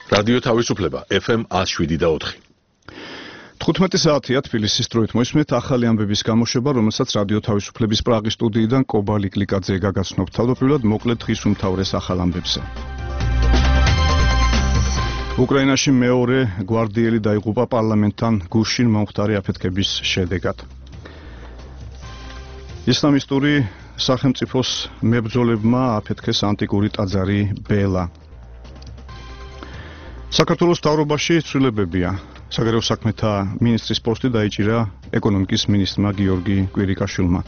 რადიო თავისუფლება FM 107.4. 15 საათია თბილისის დროით მოისმენთ ახალი ამბების გამოშვება, რომელსაც რადიო თავისუფლების პრაღის სტუდიიდან კობა ლიკლიკაძე გაგაცნობთ. თავდაპირველად მოკლედ დღის უმთავრეს ახალ ამბებზე. უკრაინაში მეორე გვარდიელი დაიღუპა პარლამენტთან გუშინ მომხდარი აფეთქების შედეგად. ისლამისტური სახელმწიფოს მებრძოლებმა აფეთქეს ანტიკური ტაძარი ბელა. საქართველოს მთავრობაში ცვლილებებია. საგარეო საქმეთა მინისტრის პოსტი დაიჭირა ეკონომიკის მინისტრმა გიორგი კვირიკაშვილმა.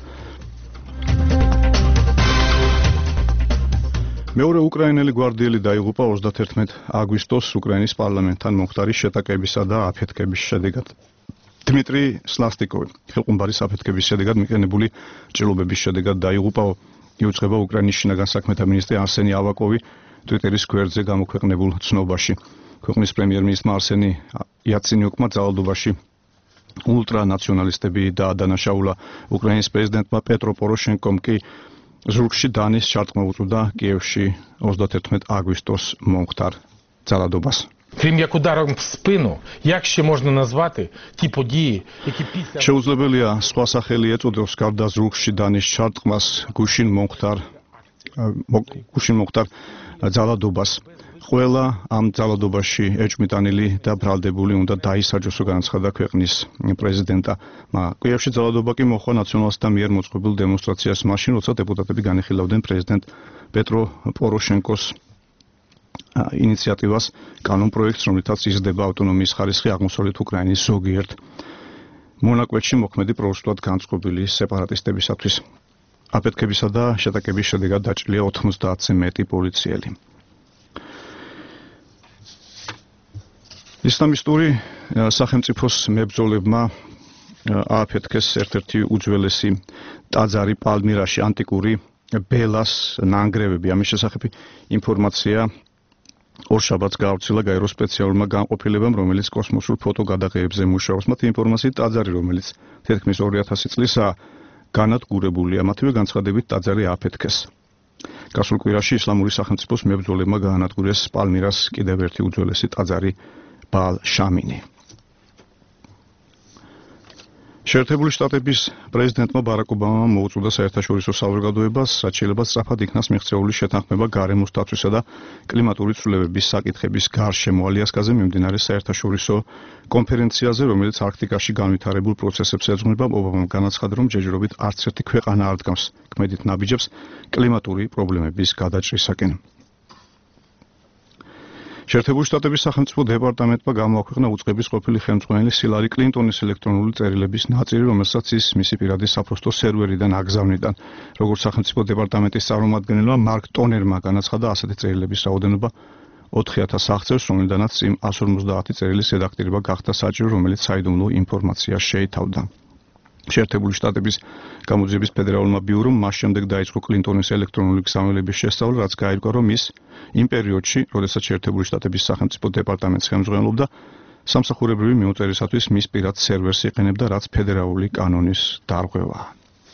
მეორე უკრაინელი გვარდიელი დაიღუპა 31 აგვისტოს უკრაინის პარლამენტთან მომხდარი შეტაკებისა და აფეთქების შედეგად. დიმიტრი სლასტიკოვი ხელყუმბარის აფეთქების შედეგად მიყენებული ჭრილობების შედეგად დაიღუპა. იუწყება უკრაინის შინაგან საქმეთა მინისტრი არსენი ავაკოვი ტვიტერის გვერდზე გამოქვეყნებულ ცნობაში. ქვეყნის პრემიერ-მინისტრმა არსენი იაცინიუკმა ძალადობაში ულტრანაციონალისტები დაადანაშაულა. უკრაინის პრეზიდენტმა პეტრო პოროშენკომ კი ზურგში დანის ჩარტყმა უწოდა კიევში 31 აგვისტოს მომხდარ ძალადობას. Крім як ударом в спину, як ще можна назвати ті події, які після შეუძლებელია სხვა სახელი ეწოდოს გარდა ზურგში დანის ჩარტყმას გუშინ მომხდარ ძალადობას. ყველა ამ ძალადობაში ეჭვმიტანილი და ბრალდებული უნდა დაისაჯოს, განაცხადა ქვეყნის პრეზიდენტა. კიევში ძალადობა კი მოხდა ნაციონალისტთა მიერ მოწყობილ დემონსტრაციას მაშინ, როცა დეპუტატები განიხილავდნენ პრეზიდენტ პეტრო პოროშენკოს ინიციატივას კანონპროექტს, რომლითაც იზრდება ავტონომიის ხარისხი აღმოსავლეთ უკრაინის ზოგიერთ მონაკვეთში მოქმედი პრორუსულად განწყობილი სეპარატისტებისათვის. აფეთქებისა და შეტაკების შედეგად დაჭრილია 90-ზე მეტი პოლიციელი. ისლამისტური სახელმწიფოს მებრძოლებმა ააფეთქეს ერთ-ერთი უძველესი ტაძარი პალმირაში, ანტიკური ბელას ნანგრევები. ამის შესახებ ინფორმაცია ორშაბათს გაავრცელა გაეროს სპეციალურმა განყოფილებამ, რომელიც კოსმოსურ ფოტოგადაღებებზე მუშაობს. მათი ინფორმაციით ტაძარი, რომელიც თითქმის 2000 წლისაა, განადგურებულია. მათივე განცხადებით ტაძარი ააფეთქეს. გასულ კვირაში ისლამური სახელმწიფოს მებრძოლებმა გაანადგურეს პალმირას კიდევ ერთი უძველესი ტაძარი ბალ შამინი. შეერთებული შტატების პრეზიდენტმა ბარაკ ობამამ მოუწოდა საერთაშორისო საზოგადოებას, რაც შეიძლება სწრაფად იქნას მიღწეული შეთანხმება გარემოს დაცვისა და კლიმატური ცვლილებების საკითხების გარშემო. ალიასკაზე მიმდინარე საერთაშორისო კონფერენციაზე, რომელიც არქტიკაში განვითარებულ პროცესებს ეძღვნება, ობამამ განაცხადა, რომ ჯერჯერობით არც ერთი ქვეყანა არ დგამს ქმედით ნაბიჯებს კლიმატური პრობლემების გადაჭრისაკენ. შეერთებული შტატების სახელმწიფო დეპარტამენტმა გამოაქვეყნა უწყების ყოფილი ხელმძღვანელის ჰილარი კლინტონის ელექტრონული წერილების ნაწილი, რომელსაც ის მისი პირადი საფოსტო სერვერიდან აგზავნიდა. როგორც სახელმწიფო დეპარტამენტის წარმომადგენელმა მარკ ტონერმა განაცხადა, ასეთი წერილების რაოდენობა 4000 აღწევს, რომლიდანაც იმ 150 წერილის რედაქტირება გახდა საჭირო, რომელიც საიდუმლო ინფორმაციას შეითავდა. შეერთებული შტატების გამოძიების ფედერალურმა ბიურომ მას შემდეგ დაიწყო კლინტონის ელექტრონული გზავნილების შესწავლა, რაც გაირკვა, რომ ის იმ პერიოდში, როდესაც შეერთებული შტატების სახელმწიფო დეპარტამენტს ხელმძღვანელობდა, სამსახურებრივი მიუწერისათვის მის პირად სერვერს იყენებდა, რაც ფედერალური კანონის დარღვევაა.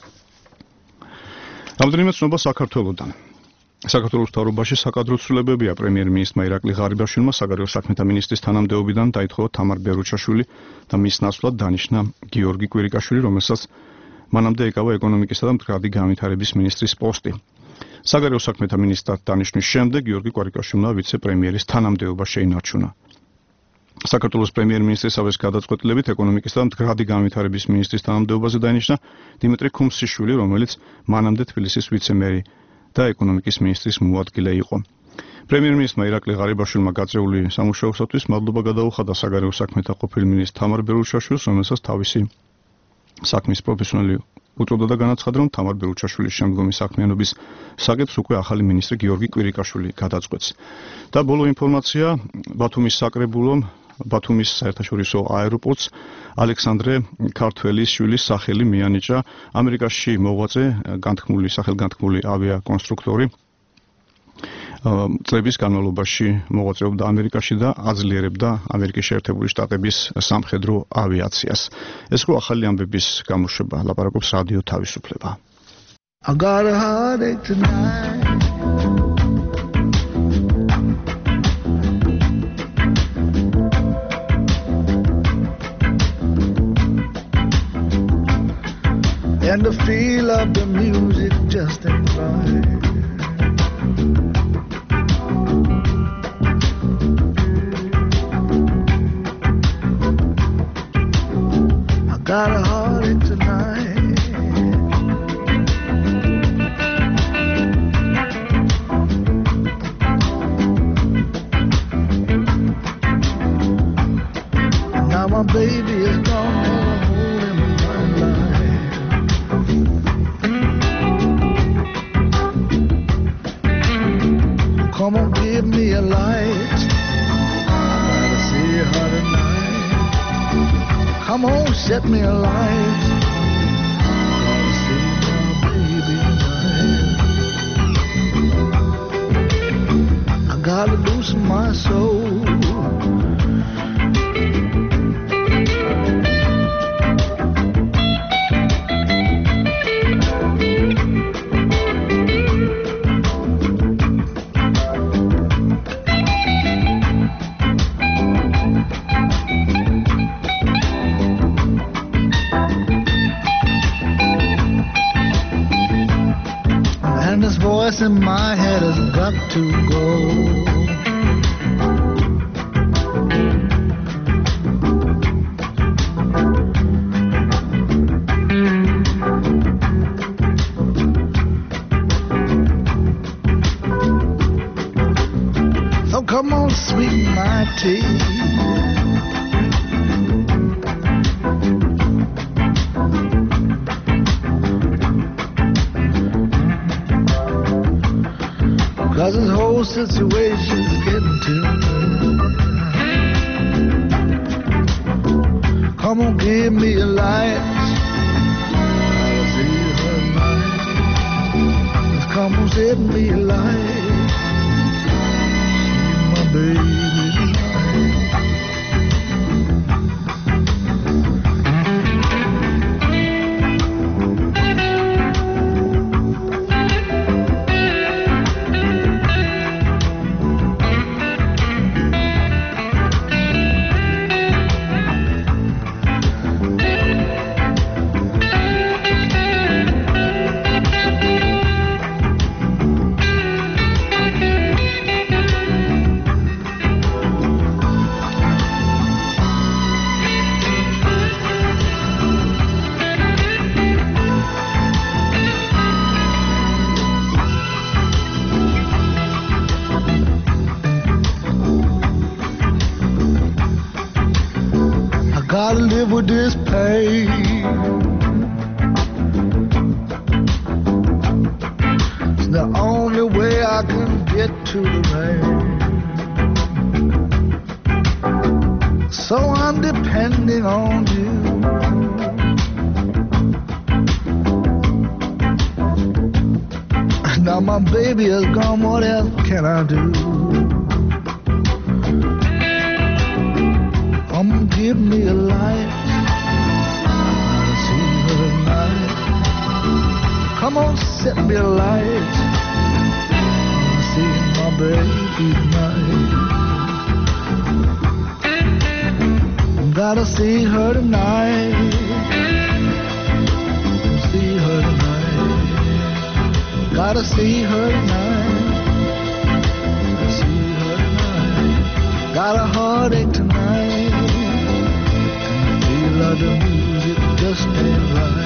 რამდენიმე ცნობა საქართველოდან. საქართველოს მთავრობაში საკადრო ცვლილებებია. პრემიერ-მინისტრმა ირაკლი ღარიბაშვილმა საგარეო საქმეთა მინისტრის თანამდებობიდან დაითხოვა თამარ ბერუჩაშვილი და მის ნაცვლად დანიშნა გიორგი კვირიკაშვილი, რომელსაც მანამდე ეკავა ეკონომიკისა და მდგრადი განვითარების მინისტრის პოსტი. საგარეო საქმეთა მინისტრად დანიშნვის შემდეგ გიორგი კვირიკაშვილმა ვიცე-პრემიერის თანამდებობა შეინარჩუნა. საქართველოს პრემიერ-მინისტრისავის გადაწყვეტილებით ეკონომიკისა და მდგრადი განვითარების მინისტრის თანამდებობაზე დაინიშნა დიმიტრი ქუმსიშვილი, რომელიც მანამდე თბილისის ვიცე-მერი და ეკონომიკის მინისტრის მოადგილე იყო. პრემიერ-მინისტრმა ირაკლი ღარიბაშვილმა გაწეული სამუშაოსათვის მადლობა გადაუხადა საგარეო საქმეთა ყოფილ მინისტრ თამარ ბერუჩაშვილს, რომელსაც თავისი საქმის პროფესიონალი უწოდა და განაცხადა, რომ თამარ ბერუჩაშვილის შემდგომი საქმიანობის საკითხს უკვე ახალი მინისტრი გიორგი კვირიკაშვილი გადაწყვეტს. და ბოლო ინფორმაცია, ბათუმის საკრებულომ ბათუმის საერთაშორისო აეროპორტს ალექსანდრე ქართველის შვილის სახელი მიანიჭა. ამერიკაში მოღვაწე სახელგანთქმული ავიაკონსტრუქტორი წლების განმავლობაში მოღვაწეობდა ამერიკაში და აძლიერებდა ამერიკის შეერთებული შტატების სამხედრო ავიაციას. ეს ხო ახალი ამბების გამოშვება, ლაპარაკობს რადიო თავისუფლება. I got a heartache tonight. feel of the music just ain't right. I got a heartache tonight. Now my baby is gone, holding my life. Come on, give me a light. I gotta see her tonight. Come on, set me a light. I gotta see my baby tonight. I gotta loosen my soul. And this voice in my head has got to go. So come on, sweeten my tea. Cause this whole situation's getting to me. Come on, give me a light. I'll see her tonight. Just come on, set me a light. See my baby tonight. Gotta live with this pain. It's the only way I can get to the rain. So I'm depending on you. Now my baby is gone, what else can I do? Give me a light. I wanna see her tonight. Come on, set me a light. I wanna see my baby tonight. Gotta see her tonight. See her tonight. Gotta see her tonight. See her tonight. Got a heartache tonight. Love the music just ain't right.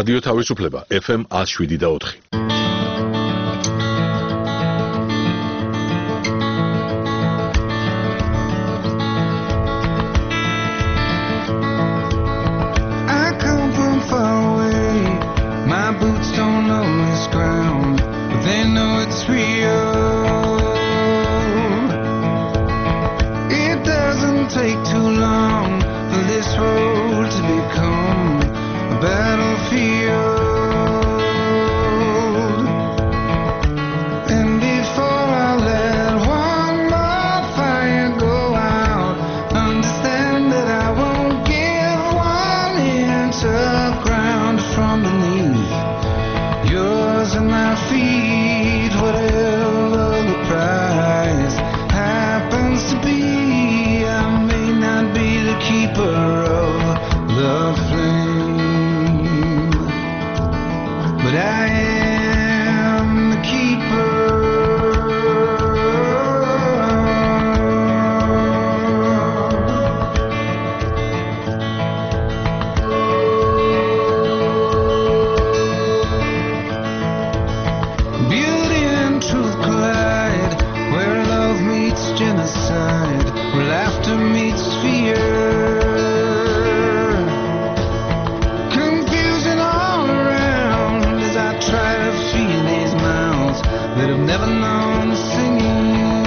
რადიო თავისუფლება FM 107.4. I come from far away. My boots don't know this ground, but they know it's real. It doesn't take too long for this road to become a battlefield. And before I let one more fire go out, understand that I won't give 1 inch of ground from beneath yours and my feet, whatever the price happens to be. I may not be the keeper of the flame, but I am the keeper. Beauty and truth collide, where love meets genocide, where laughter meets fear. Confusion all around as I try to feed these mouths that have never known singing.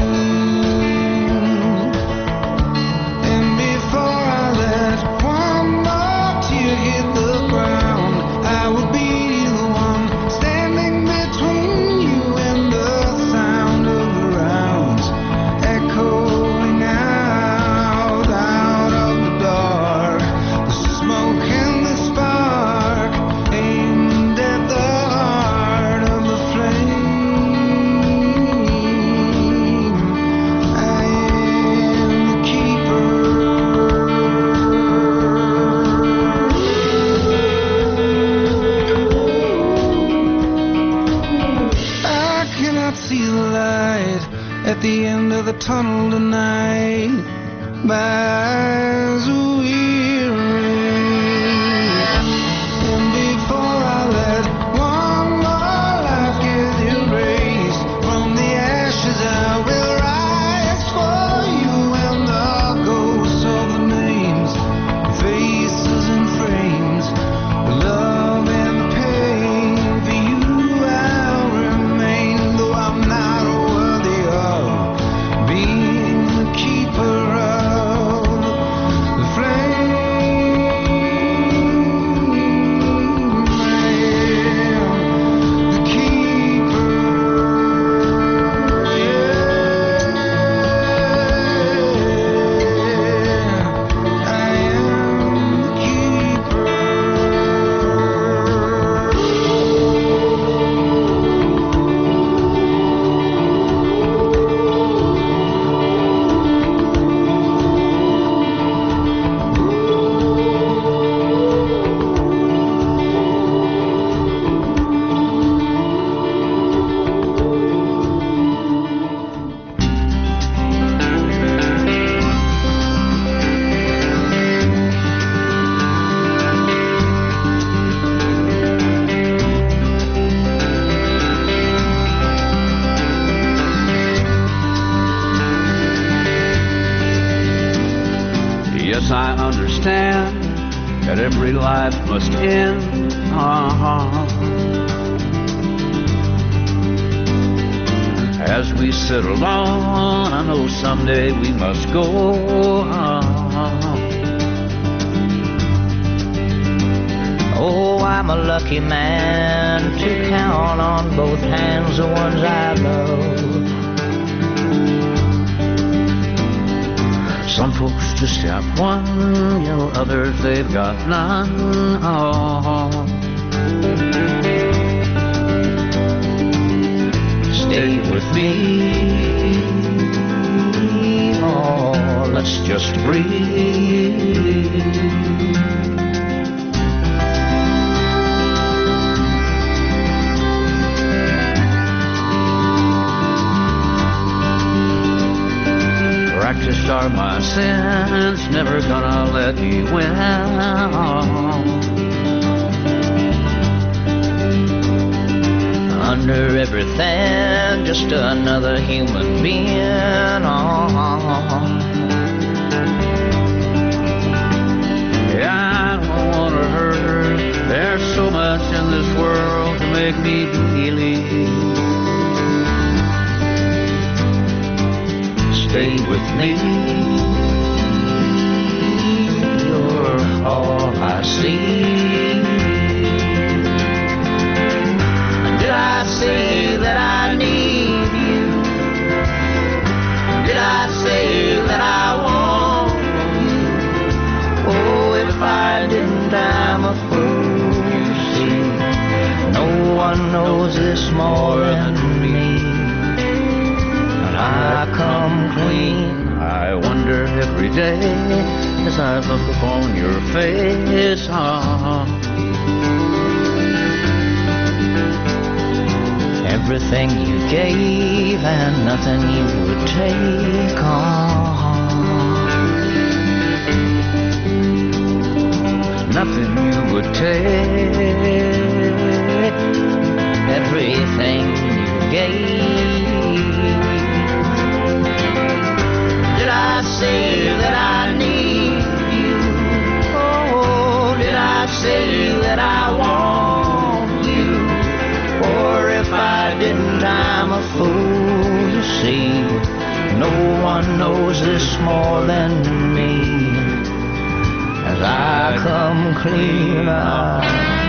And before I let one more tear hit the ground, I will be the one standing between you and the sound of the rounds echoing out of the dark. The smoke and the spark aimed at the heart of the flame. I am the keeper. I cannot see the light at the end of the tunnel tonight. My eyes are weary. And before I let one more life get erased from the ashes, I will rise for you and the ghosts of the names, faces and frames, the love and the pain. For you I'll remain, though I'm not worthy of being the keeper of the flame. I am the keeper. I am the keeper. Yes, I understand that every life must end. As we settle on, I know someday we must go. Oh, I'm a lucky man to count on both hands the ones I love. Some folks just have one, you know, others they've got none. Stay with me, oh, let's just breathe. Practiced are my sins, never gonna let me win. under everything, just another human being. Yeah, I don't want to hurt her. There's so much in this world to make me believe. Stay with me. You're all I see. Did I say that I need you? Did I say that I want you? Oh, if I didn't, I'm a fool, you see. No one knows this more than me. And I come clean. I wonder every day as I look upon your face. Everything you gave and nothing you would take on. Nothing you would take. Everything you gave. Did I say that I need you? Oh, did I say that I want you? Or if I didn't, I'm a fool, you see. No one knows this more than me. As I come clean out.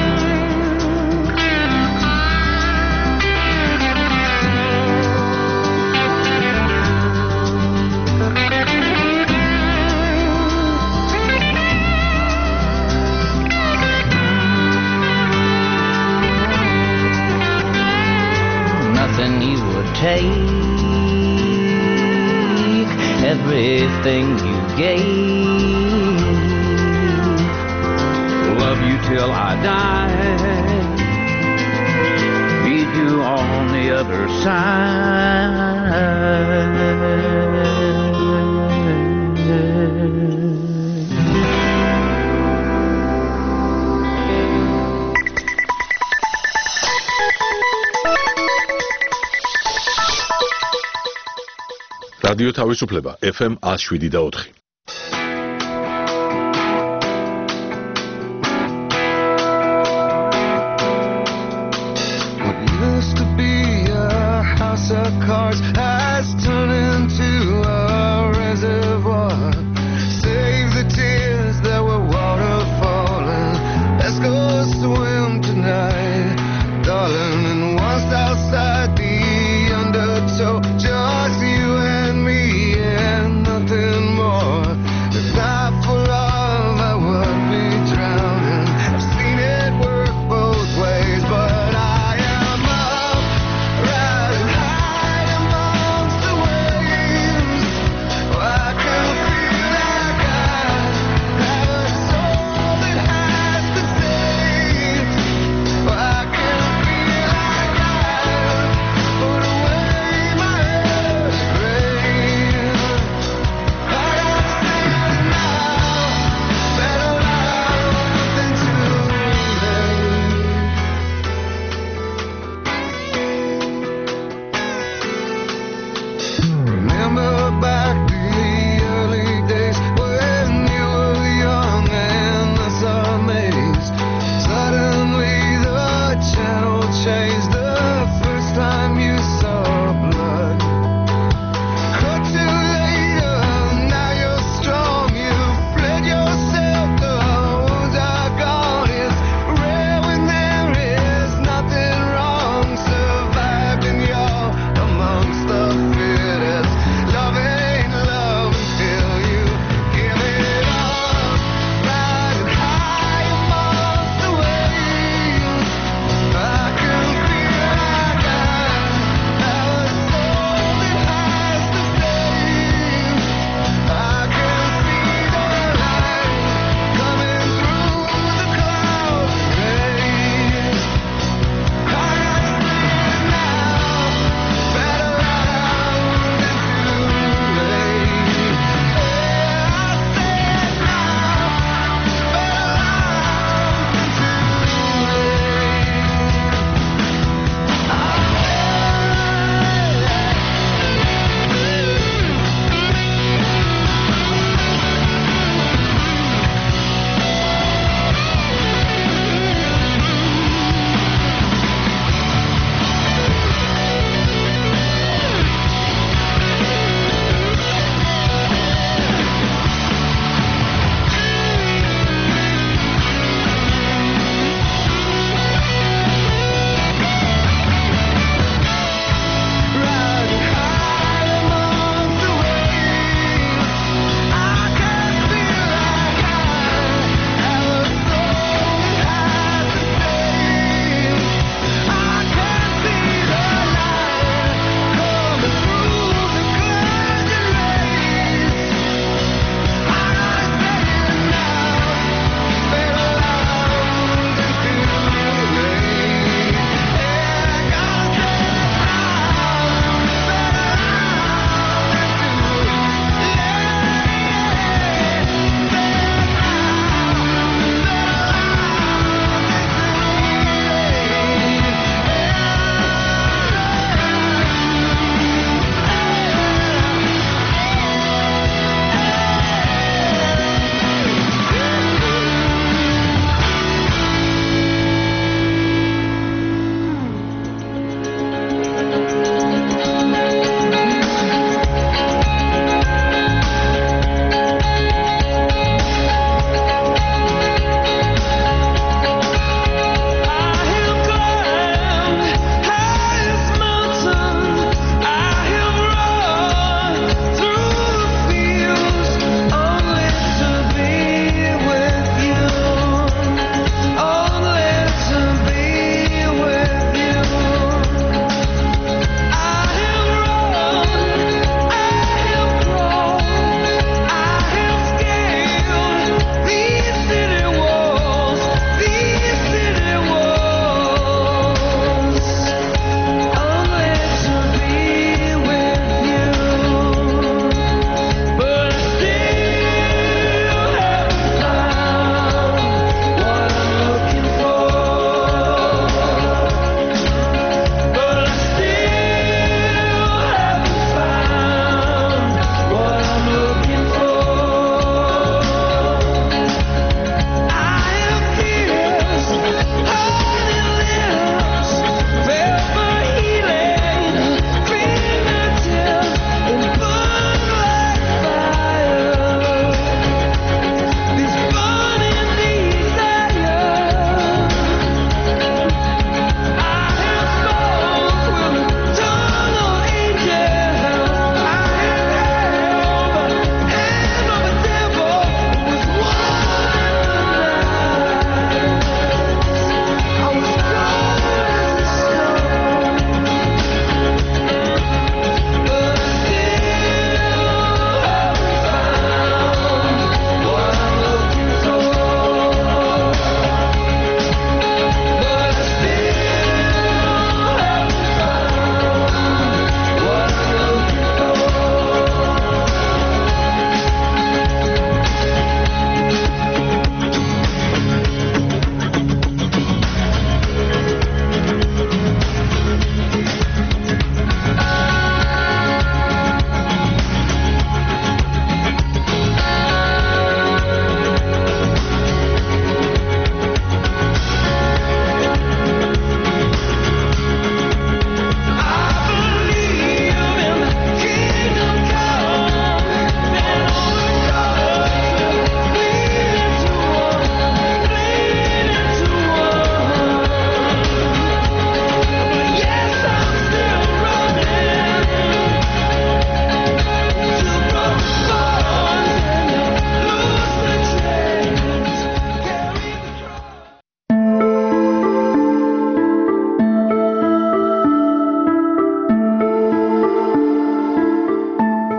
Nothing you would take, everything you gave. Love you till I die, meet you on the other side. რადიო თავისუფლება FM 107.4. What used to be a house of cards has turned into a reservoir. Save the tears that were waterfalling. Let's go swim tonight, darling. And once outside the undertow, just you and me and nothing more. If not for love, I would be drowning. I've seen it work both ways, but I am up, riding high amongst the waves.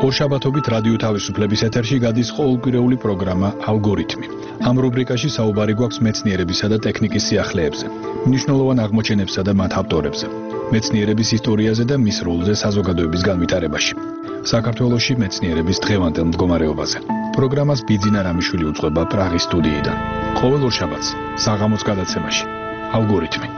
ორშაბათობით რადიო თავისუფლების ეთერში გადის ყოველკვირეული პროგრამა ალგორითმი. ამ რუბრიკაში საუბარი გვაქვს მეცნიერებისა და ტექნიკის სიახლეებზე, მნიშვნელოვან აღმოჩენებსა და მათ ავტორებზე, მეცნიერების ისტორიაზე და მის როლზე საზოგადოების განვითარებაში. საქართველოში მეცნიერების დღევანდელ მდგომარეობაზე. პროგრამას ბიძინა რამიშვილი უძღვება პრაღის სტუდიიდან. ყოველ ორშაბათს საღამოს გადაცემაში. ალგორითმი.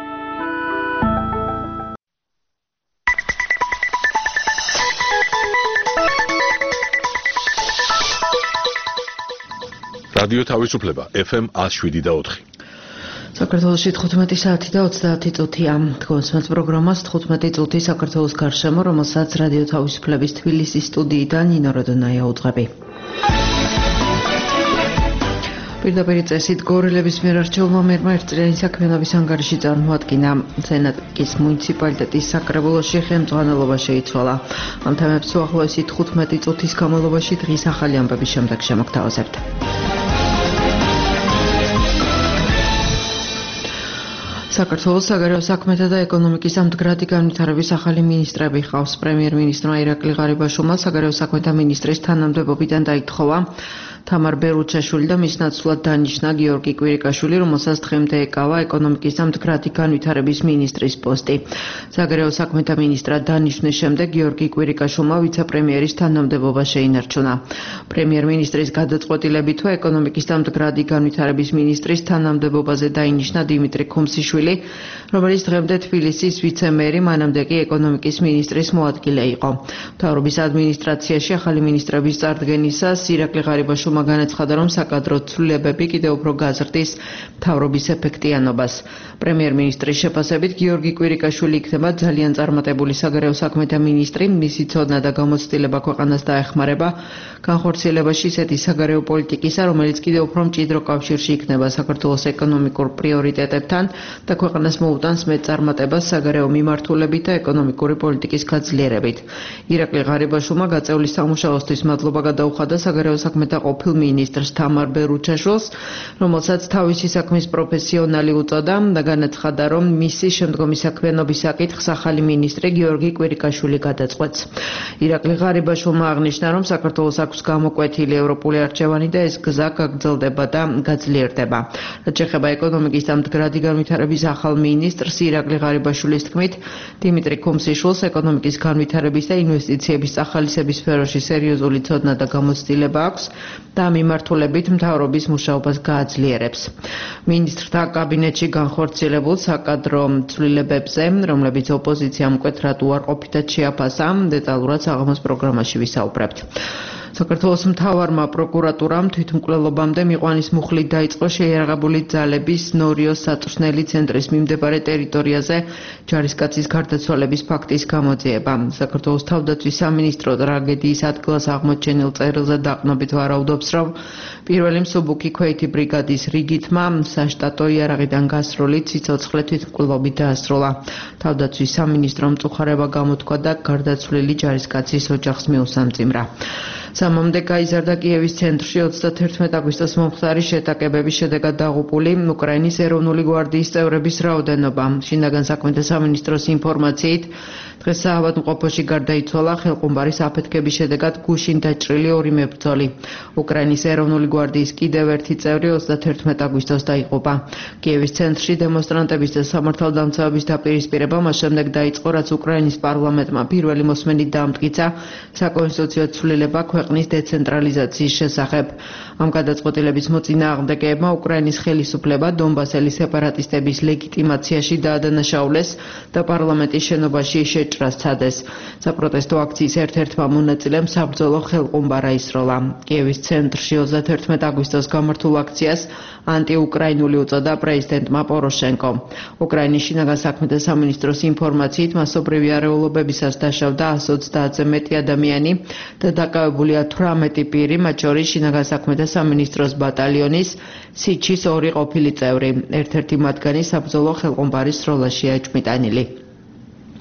რადიო თავისუფლება FM 107.4. საქართველოში 15 საათი და 30 წუთია. თქვენს პროგრამას 15 წუთი საქართველოს გარშემო, რომელსაც რადიო თავისუფლების თბილისის სტუდიიდან ნინო როდონაია უძღვები. პირდაპირ წესით გორილების მიერ არჩეულმა მერმა ერთწლიანი საქმიანობის ანგარიში წარმოადგინა. სენატის მუნიციპალიტეტის საკრებულოში ხელმძღვანელობა შეიცვალა. ამ თემებს უახლოესი 15 წუთის განმავლობაში დღის ახალი ამბების შემდეგ შემოგთავაზებთ. საქართველოს საგარეო საქმეთა და ეკონომიკის მდგრადი განვითარების ახალი მინისტრები ჰყავს. პრემიერ-მინისტრმა ირაკლი ღარიბაშვილმა საგარეო საქმეთა მინისტრის თანამდებობიდან დაითხოვა თამარ ბერუჩაშვილი და მის ნაცვლად დანიშნა გიორგი კვირიკაშვილი, რომელსაც დღემდე ეკავა ეკონომიკის მდგრადი განვითარების მინისტრის პოსტი. საგარეო საქმეთა მინისტრად დანიშნვის შემდეგ გიორგი კვირიკაშვილმა ვიცე-პრემიერის თანამდებობა შეინარჩუნა. პრემიერ-მინისტრის გადაწყვეტილებით ეკონომიკის მდგრადი განვითარების მინისტრის თანამდებობაზე დაინიშნა დიმიტრი ქუმსიშვილი, რომელიც დღემდე თბილისის ვიცე-მერი, მანამდე კი ეკონომიკის მინისტრის მოადგილე იყო. მთავრობის ადმინისტრაციაში ახალი მინისტრების წარდგენისას ირაკლი ღარიბაშვილმა განაცხადა, რომ საკადრო ცვლილებები კიდევ უფრო გაზრდის მთავრობის ეფექტიანობას. პრემიერ-მინისტრის შეფასებით გიორგი კვირიკაშვილი იქნება ძალიან წარმატებული საგარეო საქმეთა მინისტრი, მისი ცოდნა და გამოცდილება ქვეყანას დაეხმარება განხორციელებაში ისეთი საგარეო პოლიტიკისა, რომელიც კიდევ უფრო მჭიდრო კავშირში იქნება საქართველოს ეკონომიკურ პრიორიტეტებთან და ქვეყანას მოუტანს მეტ წარმატებას საგარეო მიმართულებით და ეკონომიკური პოლიტიკის გაძლიერებით. ირაკლი ღარიბაშვილმა გაწეული სამუშაოსთვის მადლობა გადაუხადა საგარეო საქმეთა ყოფილ მინისტრს თამარ ბერუჩაშვილს, რომელსაც თავისი საქმის პროფესიონალი უწოდა და განაცხადა, რომ მისი შემდგომი საქმიანობის საკითხს ახალი მინისტრი გიორგი კვირიკაშვილი გადაწყვეტს. ირაკლი ღარიბაშვილმა აღნიშნა, რომ საქართველოს აქვს გამოკვეთილი ევროპული არჩევანი და ეს გზა გაგრძელდება და გაძლიერდება. რაც შეეხება ეკონომიკის მდგრადი განვითარების ახალ მინისტრს ირაკლი ღარიბაშვილის თქმით, დიმიტრი ქუმსიშვილს ეკონომიკის განვითარების და ინვესტიციების ახალისების სფეროში სერიოზული ცოდნა და გამოცდილება აქვს და მიმართულებით მთავრობის მუშაობას გააძლიერებს. მინისტრთა კაბინეტში განხორციელებულ საკადრო ცვლილებებზე, რომლებიც ოპოზიციამ მკვეთრად უარყოფითად შეაფასა, დეტალურად საღამოს პროგრამაში ვისაუბრებთ. საქართველოს მთავარმა პროკურატურამ თვითმკვლელობამდე მიყვანის მუხლით დაიწყო შეიარაღებული ძალების ნორიოს საწვრთნელი ცენტრის მიმდებარე ტერიტორიაზე ჯარისკაცის გარდაცვალების ფაქტის გამოძიება. საქართველოს თავდაცვის სამინისტრო ტრაგედიის ადგილას აღმოჩენილ წერილზე დაყრდნობით ვარაუდობს, რომ პირველი მსუბუქი ქვეითი ბრიგადის რიგითმა საშტატო იარაღიდან გასროლი ციცოცხლე თვითმკვლელობით დაასრულა. თავდაცვის სამინისტრომ მწუხარება გამოთქვა და გარდაცვლილი ჯარისკაცის ოჯახს მიუსამძიმრა. სამამდე გაიზარდა კიევის ცენტრში 31 აგვისტოს მომხდარი შეტაკებების შედეგად დაღუპული უკრაინის ეროვნული გვარდიის წევრების რაოდენობა. შინაგან საქმეთა სამინისტროს ინფორმაციით, დღეს საავადმყოფოში გარდაიცვალა ხელყუმბარის აფეთქების შედეგად გუშინ დაჭრილი 2 მებრძოლი. უკრაინის ეროვნული გვარდიის კიდევ ერთი წევრი 31 აგვისტოს დაიღუპა. კიევის ცენტრში დემონსტრანტების და სამართალდამცავების დაპირისპირება მას შემდეგ დაიწყო, რაც უკრაინის პარლამენტმა პირველი მოსმენით დაამტკიცა საკონსტიტუციო ცვლილება ქვეყნის დეცენტრალიზაციის შესახებ. ამ გადაწყვეტილების მოწინააღმდეგეებმა უკრაინის ხელისუფლება დონბასელი სეპარატისტების ლეგიტიმაციაში დაადანაშაულეს და პარლამენტის შენობაში შეჭრას ცადეს. საპროტესტო აქციის ერთ-ერთმა მონაწილემ საბრძოლო ხელყუმბარა ისროლა. კიევის ცენტრში 31 აგვისტოს გამართულ აქციას ანტიუკრაინული უწოდა პრეზიდენტმა პოროშენკომ. უკრაინის შინაგან საქმეთა სამინისტროს ინფორმაციით, მასობრივი არეულობებისას დაშავდა 130-ზე მეტი ადამიანი და დაკავებულია 18 პირი, მათ შორის შინაგან საქმეთა სამინისტროს ბატალიონის სიჩის 2 ყოფილი წევრი. ერთ-ერთი მათგანი საბრძოლო ხელყუმბარის სროლაშია ეჭვმიტანილი.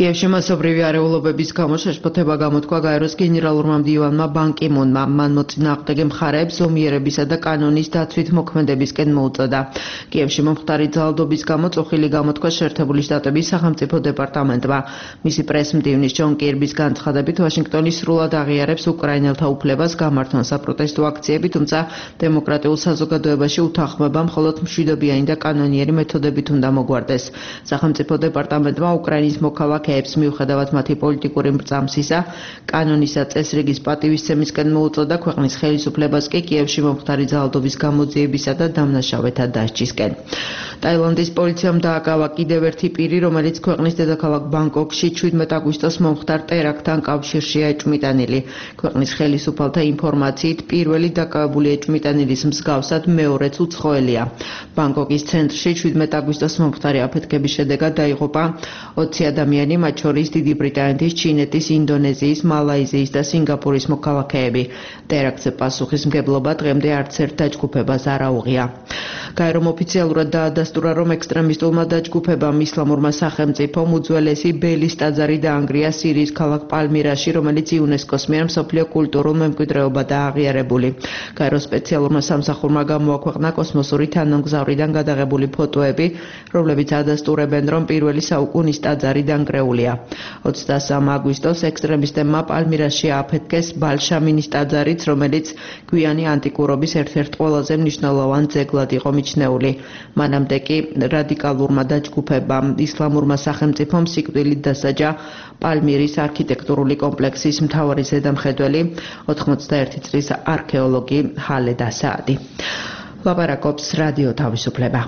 კიევში მასობრივი არეულობების გამო შეშფოთება გამოთქვა გაეროს გენერალურმა მდივანმა ბან კი მუნმა. მან მოწინააღმდეგე მხარეებს ზომიერებისა და კანონის დაცვით მოქმედებისკენ მოუწოდა. კიევში მომხდარი ძალადობის გამო წუხილი გამოთქვა შეერთებული შტატების სახელმწიფო დეპარტამენტმა. მისი პრესმდივნის ჯონ კირბის განცხადებით, ვაშინგტონი სრულად აღიარებს უკრაინელთა უფლებას გამართონ საპროტესტო აქციები, თუმცა დემოკრატიულ საზოგადოებაში უთანხმოება მხოლოდ მშვიდობიანი და კანონიერი მეთოდებით უნდა მოგვარდეს. სახელმწიფო დეპარტამენტმა უკრაინის მოქალაქეებს მიუხედავად მათი პოლიტიკური მრწამსისა, კანონისა წესრიგის პატივისცემისკენ მოუწოდა, ქვეყნის ხელისუფლებას კი კიევში მომხდარი ძალადობის გამოძიებისა და დამნაშავეთა დასჯისკენ. ტაილანდის პოლიციამ დააკავა კიდევ ერთი პირი, რომელიც ქვეყნის დედაქალაქ ბანგკოკში 17 აგვისტოს მომხდარ ტერაქტთან კავშირშია ეჭვმიტანილი. ქვეყნის ხელისუფალთა ინფორმაციით, პირველი დაკავებული ეჭვმიტანილის მსგავსად მეორეც უცხოელია. ბანგკოკის ცენტრში 17 აგვისტოს მომხდარი აფეთქების შედეგად დაიღუპა 20 ადამიანი, მათ შორის დიდი ბრიტანეთის, ჩინეთის, ინდონეზიის, მალაიზიის და სინგაპურის მოქალაქეები. ტერაქტზე პასუხისმგებლობა დღემდე არც ერთ დაჯგუფებას არ აუღია. გაერომ ოფიციალურად დაადასტურა, რომ ექსტრემისტულმა დაჯგუფებამ ისლამურმა სახელმწიფომ უძველესი ბელის ტაძარი დაანგრია სირიის ქალაქ პალმირაში, რომელიც იუნესკოს მიერ მსოფლიო კულტურულ მემკვიდრეობადაა აღიარებული. გაეროს სპეციალურმა სამსახურმა გამოაქვეყნა კოსმოსური თანამგზავრიდან გადაღებული ფოტოები, რომლებიც ადასტურებენ, რომ პირველი საუკუნის ტაძარი დანგრეულია. 23 აგვისტოს ექსტრემისტებმა პალმირაში ააფეთქეს ბალშამინის ტაძარიც, რომელიც გვიანი ანტიკურობის ერთ-ერთ ყველაზე მნიშვნელოვან ძეგლად იყო მიჩნეული. მანამდე კი რადიკალურმა დაჯგუფებამ ისლამურმა სახელმწიფომ სიკვდილით დასაჯა პალმირის არქიტექტურული კომპლექსის მთავარი ზედამხედველი 81 წლის არქეოლოგი ჰალედ ასაადი. ლაპარაკობს რადიო თავისუფლება.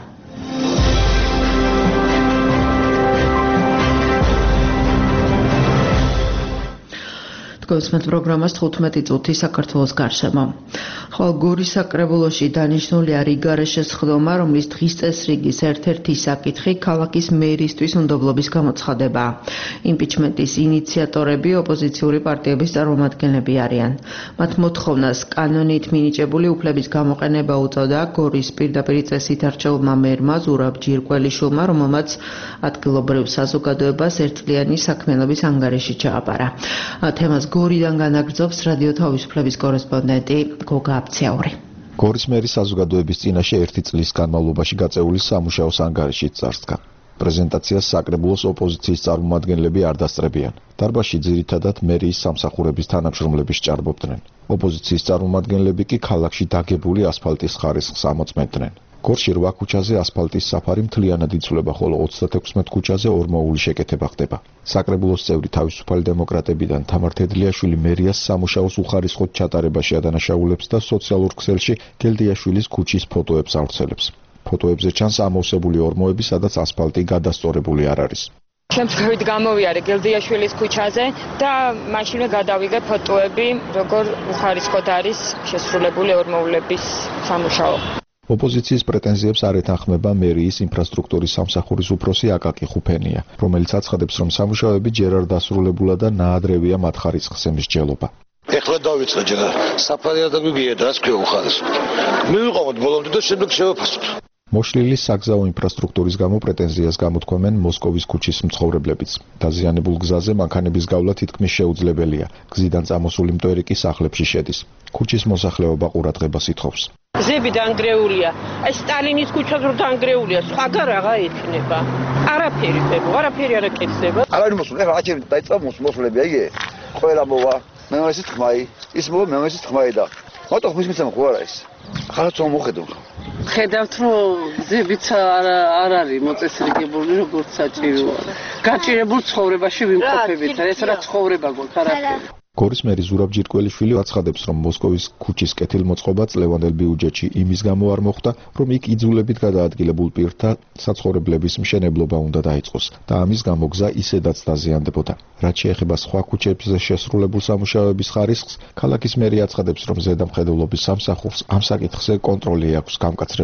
გოსმეთ პროგრამას 15 წუთი საქართველოს გარშემო. ხოლ გორის საკრებულოში დანიშნულია რიგარეშეს ხდომა, რომლის დღის წესრიგის ერთ-ერთი საკითხი ქალაქის მერისთვის უნდობლობის გამოცხადებაა. იმპიჩმენტის ინიციატორები ოპოზიციური პარტიების წარმომადგენლები არიან. მათ მოთხოვნას კანონით მინიჭებული უფლების გამოყენება უწოდა გორის პირდაპირ წესით არჩეულმა მერმა ზურაბ ჯირკველიშვილმა, რომელმაც ადგილობრივ საზოგადოებას ერთწლიანი საქმიანობის ანგარიში ჩააბარა. თემას გორიდან განაგრძობს რადიო თავისუფლების კორესპონდენტი გოგა აბცაური. გორის მერის საზოგადოების წინაშე 1 წლის განმავლობაში გაწეული სამუშაოს ანგარიშიც წარსდგა. პრეზენტაციას საკრებულოს ოპოზიციის წარმომადგენლები არ დასწრებიან. დარბაზში ძირითადად მერიის სამსახურების თანამშრომლები სჭარბობდნენ. ოპოზიციის წარმომადგენლები კი ქალაქში დაგებული ასფალტის ხარისხს ამოწმებდნენ. გორში 8 ქუჩაზე ასფალტის საფარი მთლიანად იცვლება, ხოლო 36 ქუჩაზე ორმოული შეკეთება ხდება. საკრებულოს წევრი თავისუფალი დემოკრატებიდან თამარ თედლიაშვილი მერიას სამუშაოს უხარისხოდ ჩატარებაში ადანაშაულებს და სოციალურ ქსელში გელდიაშვილის ქუჩის ფოტოებს ავრცელებს. ფოტოებზე ჩანს ამოვსებული ორმოები, სადაც ასფალტი გადასწორებული არ არის. შემთხვევით გამოვიარე გელდიაშვილის ქუჩაზე და მაშინვე გადავიღე ფოტოები, როგორ უხარისხოდ არის შესრულებული ორმოულების სამუშაო. ოპოზიციის პრეტენზიებს არ ეთანხმება მერიის ინფრასტრუქტურის სამსახურის უფროსი აკაკი ხუფენია, რომელიც აცხადებს, რომ სამუშაოები ჯერ არ დასრულებულა და ნაადრევია მათ ხარისხს ემსჯელობა. ეხლა დავიწყე ჯერ საფარი არ დაგვიგია და რაც ქვია უხარისხო. მივიყავთ ბოლომდე და შემდეგ შევაფასოთ. მოშლილი საგზაო ინფრასტრუქტურის გამო პრეტენზიას გამოთქვამენ მოსკოვის ქუჩის მცხოვრებლებიც. დაზიანებულ გზაზე მანქანების გავლა თითქმის შეუძლებელია. გზიდან წამოსული მტვერი კი სახლებში შედის. ქუჩის მოსახლეობა ყურადღებას ითხოვს. გზები დანგრეულია. აი სტალინის ქუჩაც რო დანგრეულია, სხვაგან რა იქნება? არაფერი ხდება, არაფერი არ აკეთდება. არავინ მოსულ, ეხლა აჩემ დაიწყო მოსულები, აიგე? ყველა მოვა, მე ეს თქმაი, ის მოვა, მე ეს თქმაი და მარტო ხმის მიცემ ხო არა ის? ხარაც მოხედავ. ხედავთ რომ გზებიც არ არის მოწესრიგებული როგორც საჭიროა. გაჭირებულ ცხოვრებაში ვიმყოფებით, ეს რა ცხოვრება გვაქვს არაფერი. გორის მერი ზურაბ ჯირკველიშვილი აცხადებს, რომ მოსკოვის ქუჩის კეთილმოწყობა წლევანდელ ბიუჯეტში იმის გამო არ მოხდა, რომ იქ იძულებით გადაადგილებულ პირთა საცხოვრებლების მშენებლობა უნდა დაიწყოს და ამის გამო გზა ისედაც დაზიანდებოდა. რაც შეეხება სხვა ქუჩებზე შესრულებულ სამუშაოების ხარისხს, ქალაქის მერი აცხადებს, რომ ზედამხედველობის სამსახურს ამ საკითხზე კონტროლი აქვს გამკაცრებული.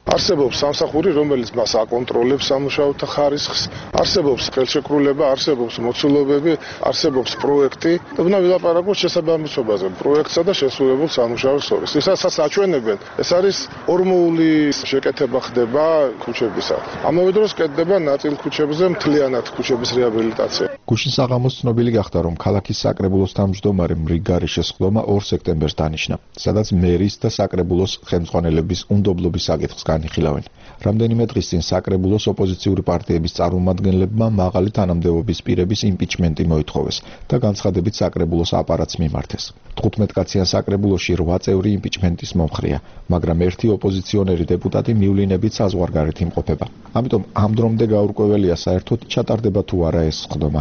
არსებობს სამსახური, რომელიც მას აკონტროლებს სამუშაოთა ხარისხს, არსებობს ხელშეკრულება, არსებობს მოცულობები, არსებობს პროექტი. უნდა ვილაპარაკოთ შესაბამისობაზე პროექტსა და შესრულებულ სამუშაოს შორის. ისაც აჩვენებენ, ეს არის ორმოული შეკეთება ხდება ქუჩებისა. ამავე დროს კეთდება ნაწილ ქუჩებზე მთლიანად ქუჩების რეაბილიტაცია. გუშინ საღამოს ცნობილი გახდა, რომ ქალაქის საკრებულოს თავმჯდომარე მრიგარი შესხდომა 2 სექტემბერს დანიშნა, სადაც მერის და საკრებულოს ხელმძღვანელების უნდობლობის საკითხს განიხილავენ. რამდენიმე დღის წინ საკრებულოს ოპოზიციური პარტიების წარმომადგენლებმა მაღალი თანამდებობის პირების იმპიჩმენტი მოითხოვეს და განცხადებით საკრებულოს აპარატს მიმართეს. 15 კაციან საკრებულოში 8 წევრი იმპიჩმენტის მომხრეა, მაგრამ ერთი ოპოზიციონერი დეპუტატი მივლინებით საზღვარგარეთ იმყოფება. ამიტომ ამ დრომდე გაურკვეველია საერთოდ ჩატარდება თუ არა ეს სხდომა.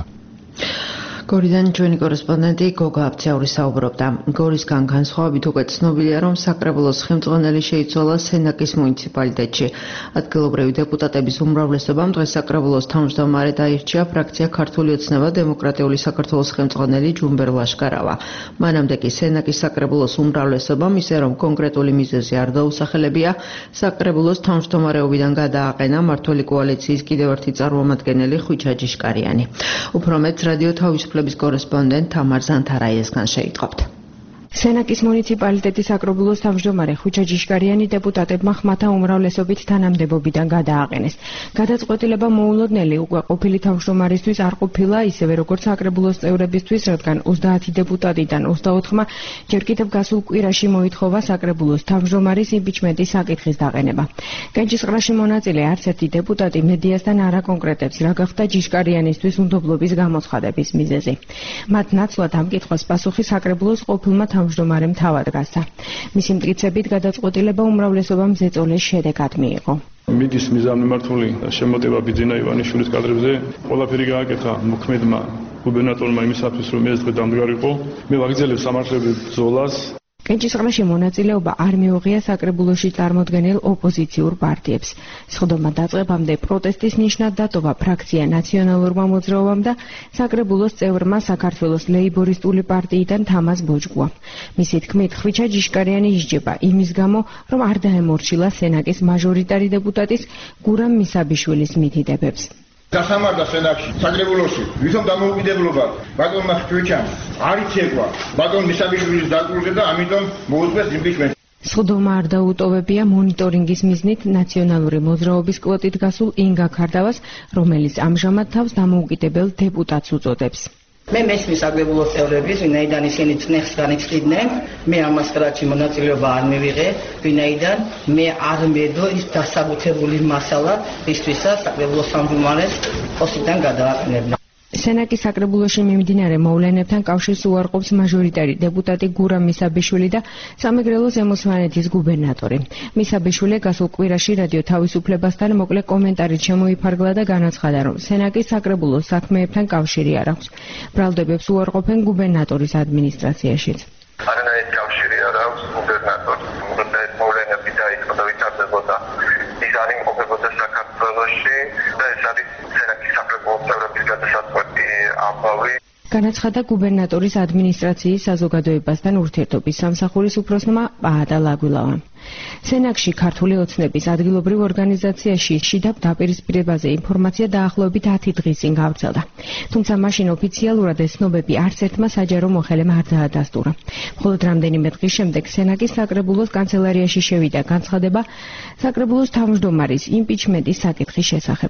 გორიდან ჩვენი კორესპონდენტი გოგა აბცაური საუბრობდა. გორისგან განსხვავებით უკვე ცნობილია, რომ საკრებულოს ხელმძღვანელი შეიცვალა სენაკის მუნიციპალიტეტში. ადგილობრივი დეპუტატების უმრავლესობამ დღეს საკრებულოს თავმჯდომარედ აირჩია ფრაქცია ქართული ოცნება დემოკრატიული საქართველოს ხელმძღვანელი ჯუმბერ ლაშკარავა. მანამდე კი სენაკის საკრებულოს უმრავლესობამ, ისე რომ კონკრეტული მიზეზი არ დაუსახელებია, საკრებულოს თავმჯდომარეობიდან გადააყენა მმართველი კოალიციის კიდევ ერთი წარმომადგენელი ხვიჩა ჯიშკარიანი. უფრო მეტ რადიო თავისუფლების კორესპონდენტ თამარ ზანთარაიესგან შეიტყობთ. სენაკის მუნიციპალიტეტის საკრებულოს თავმჯდომარე ხვიჩა ჯიშკარიანი დეპუტატებმა ხმათა უმრავლესობით თანამდებობიდან გადააყენეს. გადაწყვეტილება მოულოდნელი უკვე ყოფილი თავმჯდომარისთვის არ ყოფილა, ისევე როგორც საკრებულოს წევრებისთვის, რადგან 30 დეპუტატიდან 24-მა ჯერ კიდევ გასულ კვირაში მოითხოვა საკრებულოს თავმჯდომარის იმპიჩმენტის საკითხის დაყენება. კენჭისყრაში მონაწილე არც ერთი დეპუტატი მედიასთან არ აკონკრეტებს, რა გახდა ჯიშკარიანისთვის უნდობლობის გამოცხადების მიზეზი. მათ ნაცვლად ამ კითხვას პასუხი საკრებულოს ყოფილმა თავმჯდომარემ თავად გასცა. მისი მტკიცებით გადაწყვეტილება უმრავლესობამ ზეწოლის შედეგად მიიღო. მიდის მიზანმიმართული შემოტევა ბიძინა ივანიშვილის კადრებზე ყველაფერი გააკეთა მოქმედმა გუბერნატორმა იმისათვის, რომ ეს დღე დამდგარიყო. მე ვაგრძელებ სამართლებრივ ბრძოლას. კენჭისყრაში მონაწილეობა არ მიუღია საკრებულოში წარმოდგენილ ოპოზიციურ პარტიებს. სხდომა დაწყებამდე პროტესტის ნიშნად დატოვა ფრაქცია ნაციონალურმა მოძრაობამ და საკრებულოს წევრმა საქართველოს ლეიბორისტული პარტიიდან თამაზ ბოჭკუამ. მისი თქმით, ხვიჩა ჯიშკარიანი ისჯება იმის გამო, რომ არ დაემორჩილა სენაკის მაჟორიტარი დეპუტატის გურამ მისაბიშვილის მითითებებს. დასამარდა სენაკში, საკრებულოში, ვითომ დამოუკიდებლობა ბატონმა ხვიჩამ არ იცეკვა ბატონ მისაბიშვილის დაკრულზე და ამიტომ მოუწყვეს იმპიჩმენტი. სხდომა არ დაუტოვებია მონიტორინგის მიზნით ნაციონალური მოძრაობის კვოტით გასულ ინგა ქარდავას, რომელიც ამჟამად თავს დამოუკიდებელ დეპუტატს უწოდებს. მე მესმის საკრებულოს წევრების, ვინაიდან ისინი წნეხს განიცდიდნენ, მე ამას კრაჩი მონაწილეობა არ მივიღე, ვინაიდან მე არ მედო ის დასაბუთებული მასალა, ისთვისაც საკრებულოს თავმჯდომარეს პოსტიდან გადააყენებდნენ. სენაკის საკრებულოში მიმდინარე მოვლენებთან კავშირს უარყოფს მაჟორიტარი დეპუტატი გურამ მისაბიშვილი და სამეგრელო ზემოსვანეთის გუბერნატორი. მისაბიშვილი გასულ კვირაში რადიო თავისუფლებასთან მოკლე კომენტარით შემოიფარგლა და განაცხადა, რომ სენაკის საკრებულოს საქმეებთან კავშირი არ აქვს. ბრალდებებს უარყოფენ გუბერნატორის ადმინისტრაციაშიც. არანაირი კავშირი არ აქვს გუბერნატორს. მოვლენები დაიწყო და ვითარდებოდა. ის არ იმყოფებოდა საქართველოში და ეს არის სენაკის საკრებულოს წევრების გადასაწყვეტი ამბავი. განაცხადა გუბერნატორის ადმინისტრაციის საზოგადოებასთან ურთიერთობის სამსახურის უფროსმა პაატა ლაგვილავამ. სენაკში ქართული ოცნების ადგილობრივ ორგანიზაციაში შიდა დაპირისპირებაზე ინფორმაცია დაახლოებით 10 დღის წინ გავრცელდა. თუმცა მაშინ ოფიციალურად ეს ცნობები არც ერთმა საჯარო მოხელემ არ დაადასტურა. მხოლოდ რამდენიმე დღის შემდეგ სენაკის საკრებულოს კანცელარიაში შევიდა განცხადება საკრებულოს თავმჯდომარის იმპიჩმენტის საკითხის შესახებ.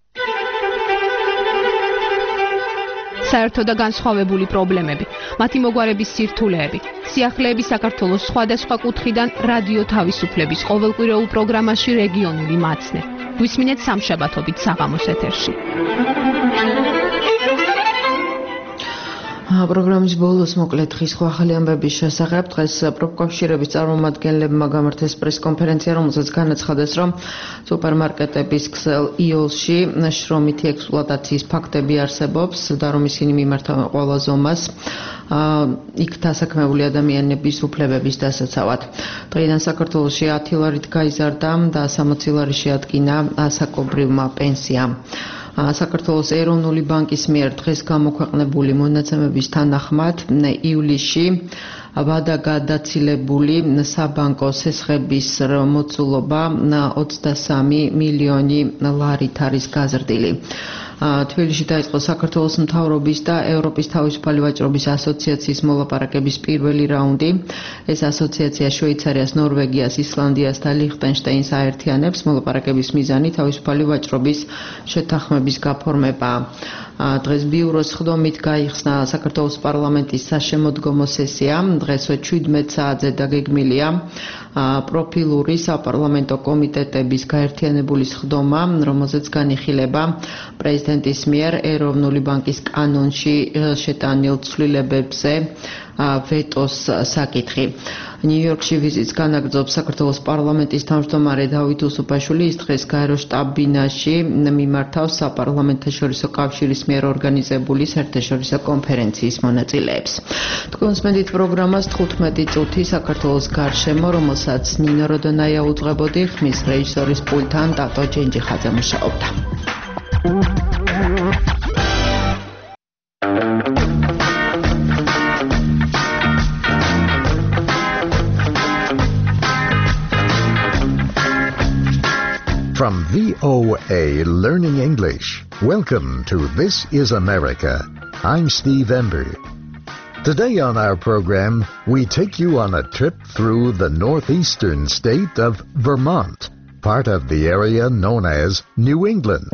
საერთო და განსხვავებული პრობლემები, მათი მოგვარების სირთულეები, სიახლეები საქართველოს სხვადასხვა კუთხიდან რადიო თავისუფლების ყოველკვირეულ პროგრამაში რეგიონული მაცნე. გვისმინეთ სამშაბათობით საღამოს ეთერში. პროგრამის ბოლოს მოკლედ დღის ახალი ამბების შესახებ დღეს პროფკავშირების წარმომადგენლებმა გამართეს პრესკონფერენცია, რომელზეც განაცხადეს, რომ სუპერმარკეტების ქსელ იოლში შრომითი ექსპლუატაციის ფაქტები არსებობს და რომ ისინი მიმართავენ ყველა ზომას იქ დასაქმებული ადამიანების უფლებების დასაცავად. დღეიდან საქართველოში 10 ლარით გაიზარდა და 60 ლარი შეადგინა ასაკობრივმა პენსიამ. საქართველოს ეროვნული ბანკის მიერ დღეს გამოქვეყნებული მონაცემების თანახმად ივლისში ვადაგადაცილებული საბანკო სესხების მოცულობა 23 მილიონი ლარით არის გაზრდილი. თბილისში დაიწყო საქართველოს მთავრობის და ევროპის თავისუფალი ვაჭრობის ასოციაციის მოლაპარაკების პირველი რაუნდი. ეს ასოციაცია შვეიცარიას, ნორვეგიას, ისლანდიას და ლიხტენშტეინს აერთიანებს. მოლაპარაკების მიზანი თავისუფალი ვაჭრობის შეთანხმების გაფორმებაა. დღეს ბიუროს ხდომით გაიხსნა საქართველოს პარლამენტის საშემოდგომო სესია. დღესვე 17 საათზე დაგეგმილია პროფილური საპარლამენტო კომიტეტების გაერთიანებული ხდომა, რომელზეც განიხილება პრეზიდენტის მიერ ეროვნული ბანკის კანონში შეტანილ ცვლილებებზე ვეტოს საკითხი. ნიუ-იორკში ვიზიტს განაგრძობს საქართველოს პარლამენტის თავმჯდომარე დავით უსუფაშვილი. ის დღეს გაერო შტაბ-ბინაში მიმართავს საპარლამენტთაშორისო კავშირის მიერ ორგანიზებული საერთაშორისო კონფერენციის მონაწილეებს. თქვენ უსმენთ პროგრამას 15 წუთი საქართველოს გარშემო, რომელსაც ნინო როდონაია უძღვებოდი, ხმის რეჟისორის პულტთან ტატო ჯენჯიხაძე მუშაობდა. From VOA Learning English, welcome to This is America. I'm Steve Ember. Today on our program, we take you on a trip through the northeastern state of Vermont, part of the area known as New England.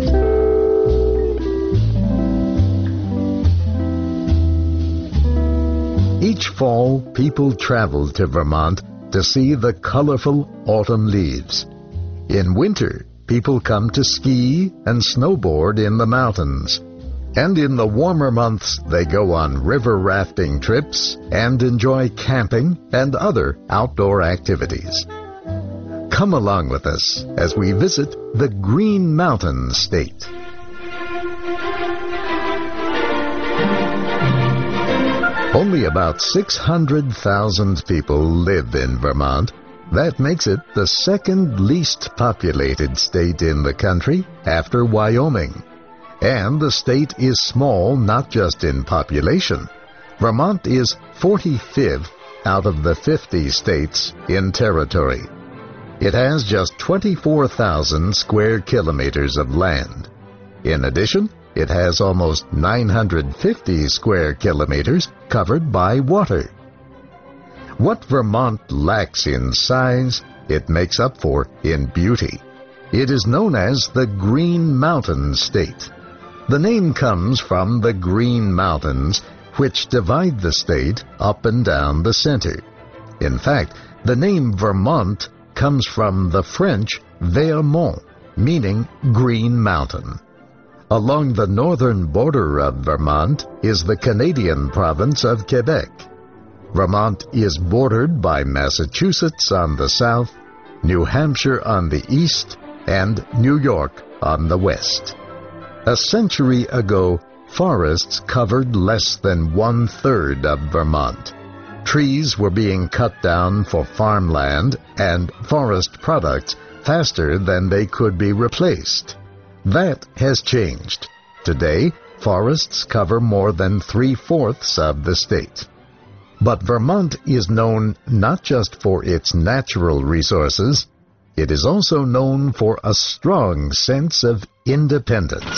Each fall, people travel to Vermont to see the colorful autumn leaves. In winter, people come to ski and snowboard in the mountains. And in the warmer months, they go on river rafting trips and enjoy camping and other outdoor activities. Come along with us as we visit the Green Mountain State. Only about 600,000 people live in Vermont. That makes it the second least populated state in the country after Wyoming. And the state is small not just in population. Vermont is 45th out of the 50 states in territory. It has just 24,000 square kilometers of land. In addition, it has almost 950 square kilometers covered by water. What Vermont lacks in size, it makes up for in beauty. It is known as the Green Mountain State. The name comes from the Green Mountains, which divide the state up and down the center. In fact, the name Vermont comes from the French Vermont, meaning Green Mountain. Along the northern border of Vermont is the Canadian province of Quebec. Vermont is bordered by Massachusetts on the south, New Hampshire on the east, and New York on the west. A century ago, forests covered less than 1/3 of Vermont. Trees were being cut down for farmland and forest products faster than they could be replaced. That has changed. Today, forests cover more than 3/4 of the state. But Vermont is known not just for its natural resources, it is also known for a strong sense of independence.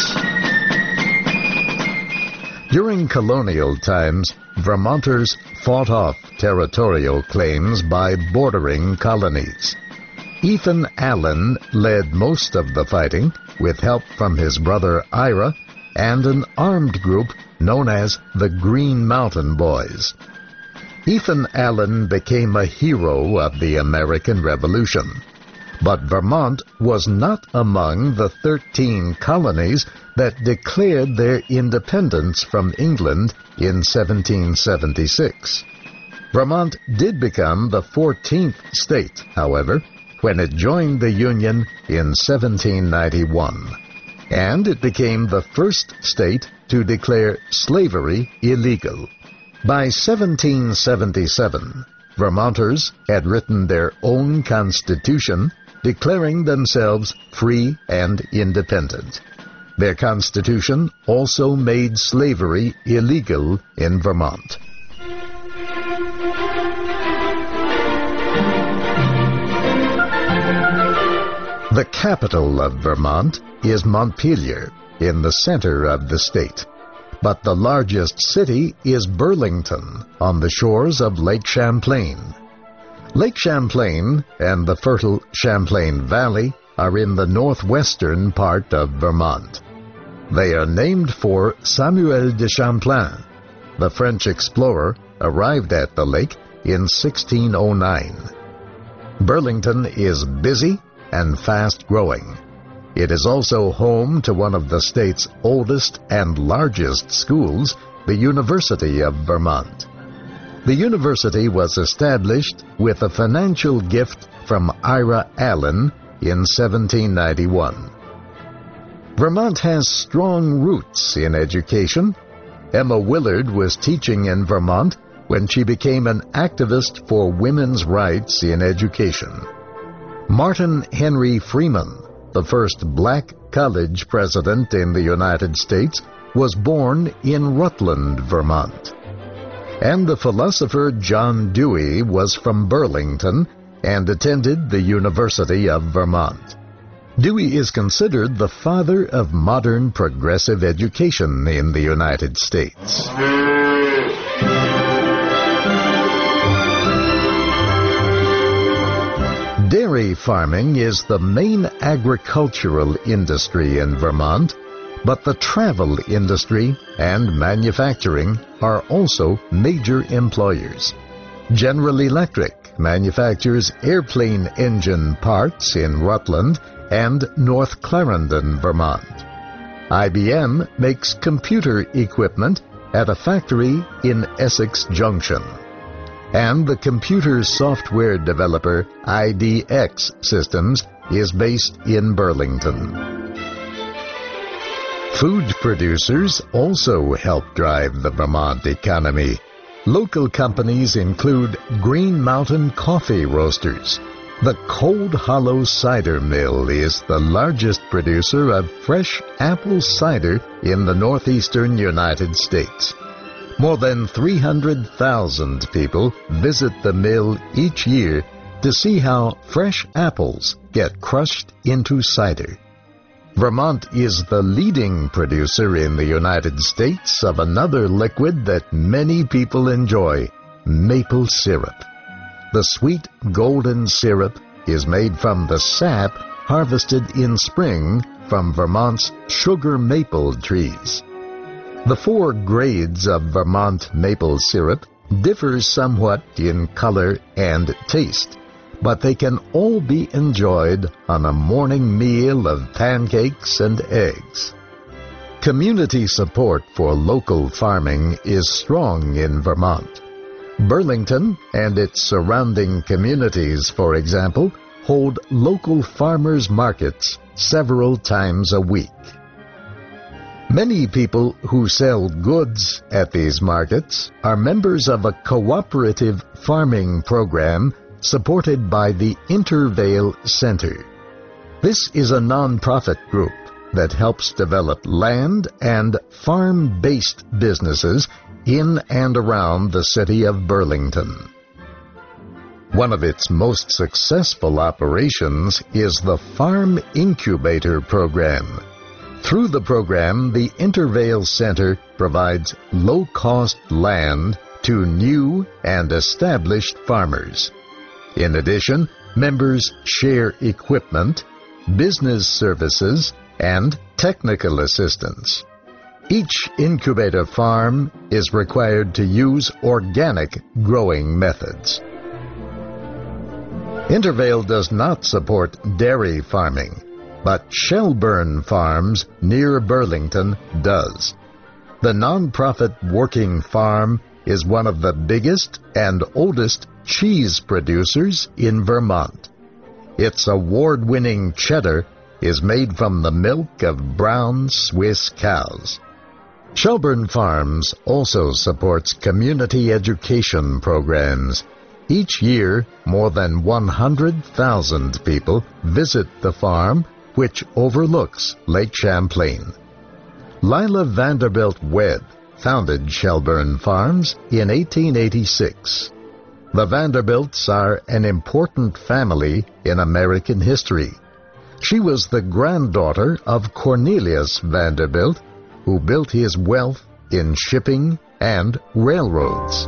During colonial times, Vermonters fought off territorial claims by bordering colonies. Ethan Allen led most of the fighting with help from his brother Ira and an armed group known as the Green Mountain Boys. Ethan Allen became a hero of the American Revolution. But Vermont was not among the 13 colonies that declared their independence from England in 1776. Vermont did become the 14th state, however, when it joined the Union in 1791. And it became the first state to declare slavery illegal. By 1777, Vermonters had written their own constitution, declaring themselves free and independent. Their constitution also made slavery illegal in Vermont. The capital of Vermont is Montpelier, in the center of the state. But the largest city is Burlington, on the shores of Lake Champlain. Lake Champlain and the fertile Champlain Valley are in the northwestern part of Vermont. They are named for Samuel de Champlain. The French explorer arrived at the lake in 1609. Burlington is busy and fast-growing. It is also home to one of the state's oldest and largest schools, the University of Vermont. The university was established with a financial gift from Ira Allen in 1791. Vermont has strong roots in education. Emma Willard was teaching in Vermont when she became an activist for women's rights in education. Martin Henry Freeman, the first black college president in the United States, was born in Rutland, Vermont. And the philosopher John Dewey was from Burlington and attended the University of Vermont. Dewey is considered the father of modern progressive education in the United States. Dairy farming is the main agricultural industry in Vermont, but the travel industry and manufacturing are also major employers. General Electric manufactures airplane engine parts in Rutland and North Clarendon, Vermont. IBM makes computer equipment at a factory in Essex Junction. And the computer software developer IDX Systems is based in Burlington. Food producers also help drive the Vermont economy. Local companies include Green Mountain Coffee Roasters. The Cold Hollow Cider Mill is the largest producer of fresh apple cider in the northeastern United States. More than 300,000 people visit the mill each year to see how fresh apples get crushed into cider. Vermont is the leading producer in the United States of another liquid that many people enjoy, maple syrup. The sweet golden syrup is made from the sap harvested in spring from Vermont's sugar maple trees. The 4 grades of Vermont maple syrup differ somewhat in color and taste, but they can all be enjoyed on a morning meal of pancakes and eggs. Community support for local farming is strong in Vermont. Burlington and its surrounding communities, for example, hold local farmers' markets several times a week. Many people who sell goods at these markets are members of a cooperative farming program supported by the Intervale Center. This is a nonprofit group that helps develop land and farm-based businesses in and around the city of Burlington. One of its most successful operations is the Farm Incubator Program. Through the program, the Intervale Center provides low-cost land to new and established farmers. In addition, members share equipment, business services, and technical assistance. Each incubator farm is required to use organic growing methods. Intervale does not support dairy farming, but Shelburne Farms near Burlington does. The nonprofit Working Farm is one of the biggest and oldest cheese producers in Vermont. Its award-winning cheddar is made from the milk of brown Swiss cows. Shelburne Farms also supports community education programs. Each year, more than 100,000 people visit the farm, which overlooks Lake Champlain. Lila Vanderbilt Webb founded Shelburne Farms in 1886. The Vanderbilts are an important family in American history. She was the granddaughter of Cornelius Vanderbilt, who built his wealth in shipping and railroads.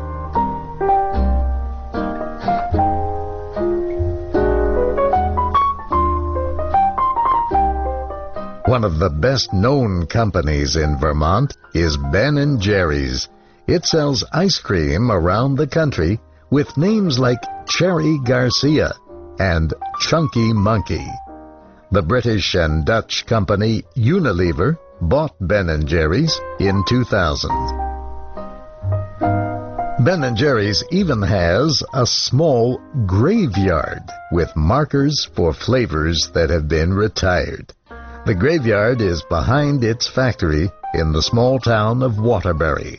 One of the best-known companies in Vermont is Ben & Jerry's. It sells ice cream around the country with names like Cherry Garcia and Chunky Monkey. The British and Dutch company Unilever bought Ben & Jerry's in 2000. Ben & Jerry's even has a small graveyard with markers for flavors that have been retired. The graveyard is behind its factory in the small town of Waterbury.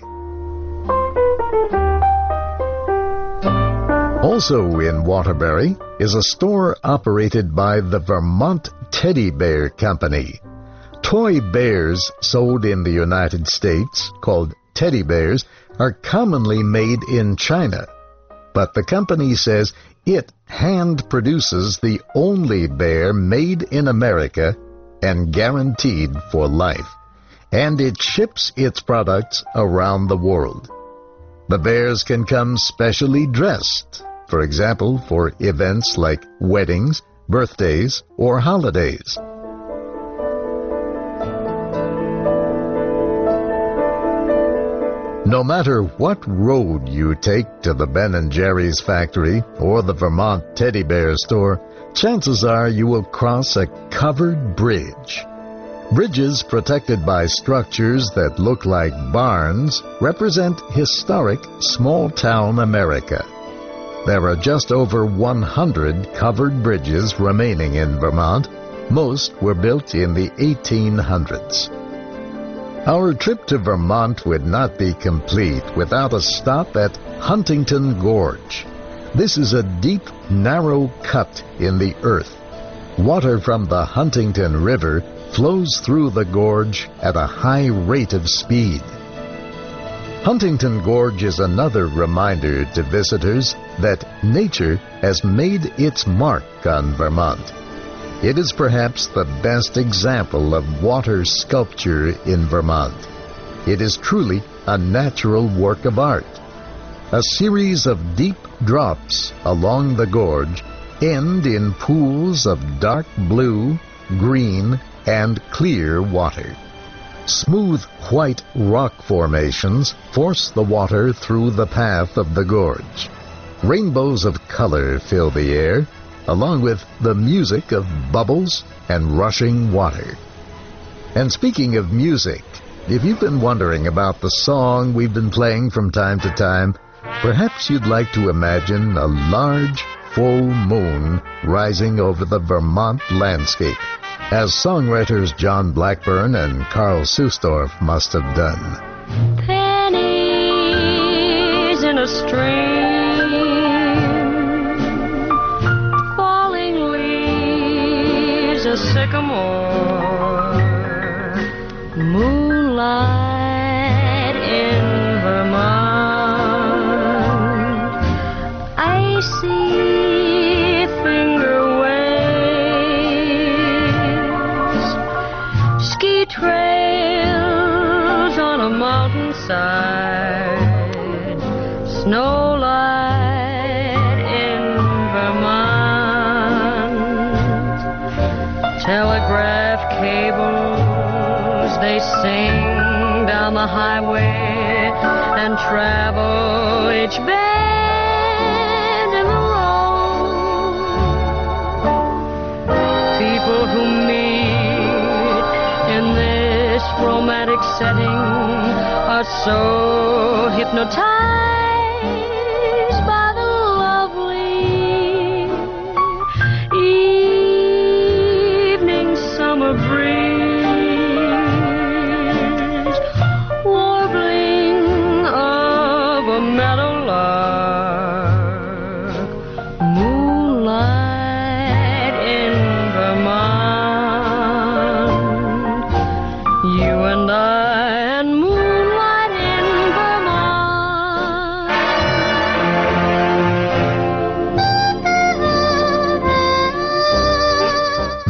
Also in Waterbury is a store operated by the Vermont Teddy Bear Company. Toy bears sold in the United States, called teddy bears, are commonly made in China. But the company says it hand produces the only bear made in America and guaranteed for life, and it ships its products around the world. The bears can come specially dressed, for example, for events like weddings, birthdays, or holidays. No matter what road you take to the Ben & Jerry's factory or the Vermont Teddy Bear store, chances are you will cross a covered bridge. Bridges protected by structures that look like barns represent historic small-town America. There are just over 100 covered bridges remaining in Vermont. Most were built in the 1800s. Our trip to Vermont would not be complete without a stop at Huntington Gorge. This is a deep, narrow cut in the earth. Water from the Huntington River flows through the gorge at a high rate of speed. Huntington Gorge is another reminder to visitors that nature has made its mark on Vermont. It is perhaps the best example of water sculpture in Vermont. It is truly a natural work of art. A series of deep drops along the gorge end in pools of dark blue, green, and clear water. Smooth white rock formations force the water through the path of the gorge. Rainbows of color fill the air, along with the music of bubbles and rushing water. And speaking of music, if you've been wondering about the song we've been playing from time to time, perhaps you'd like to imagine a large, full moon rising over the Vermont landscape, as songwriters John Blackburn and Carl Sustorf must have done. Pennies in a stream, falling leaves, a sycamore, moonlight in Vermont, icy finger waves, ski trails on a mountainside, snowlight in Vermont, telegraph cables, they sing down the highway and travel each bend in the road. People who meet in this romantic setting are so hypnotized by the lovely evening summer breeze, warbling of a meadowlark, moonlight in Vermont, you and I and moonlight in Vermont.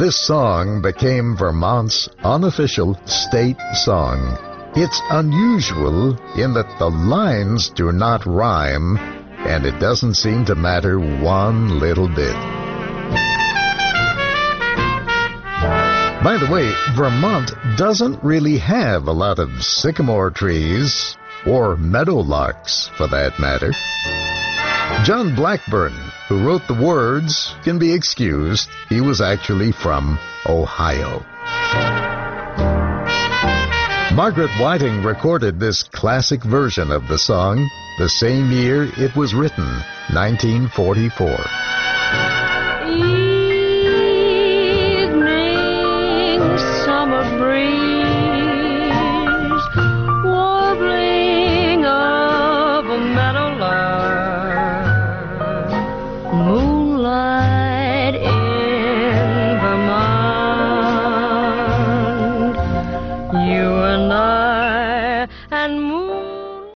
this song became Vermont's unofficial state song. It's unusual in that the lines do not rhyme, and it doesn't seem to matter one little bit. By the way, Vermont doesn't really have a lot of sycamore trees, or meadowlarks for that matter. John Blackburn, who wrote the words, can be excused. He was actually from Ohio. Margaret Whiting recorded this classic version of the song the same year it was written, 1944. Evening, summer breeze.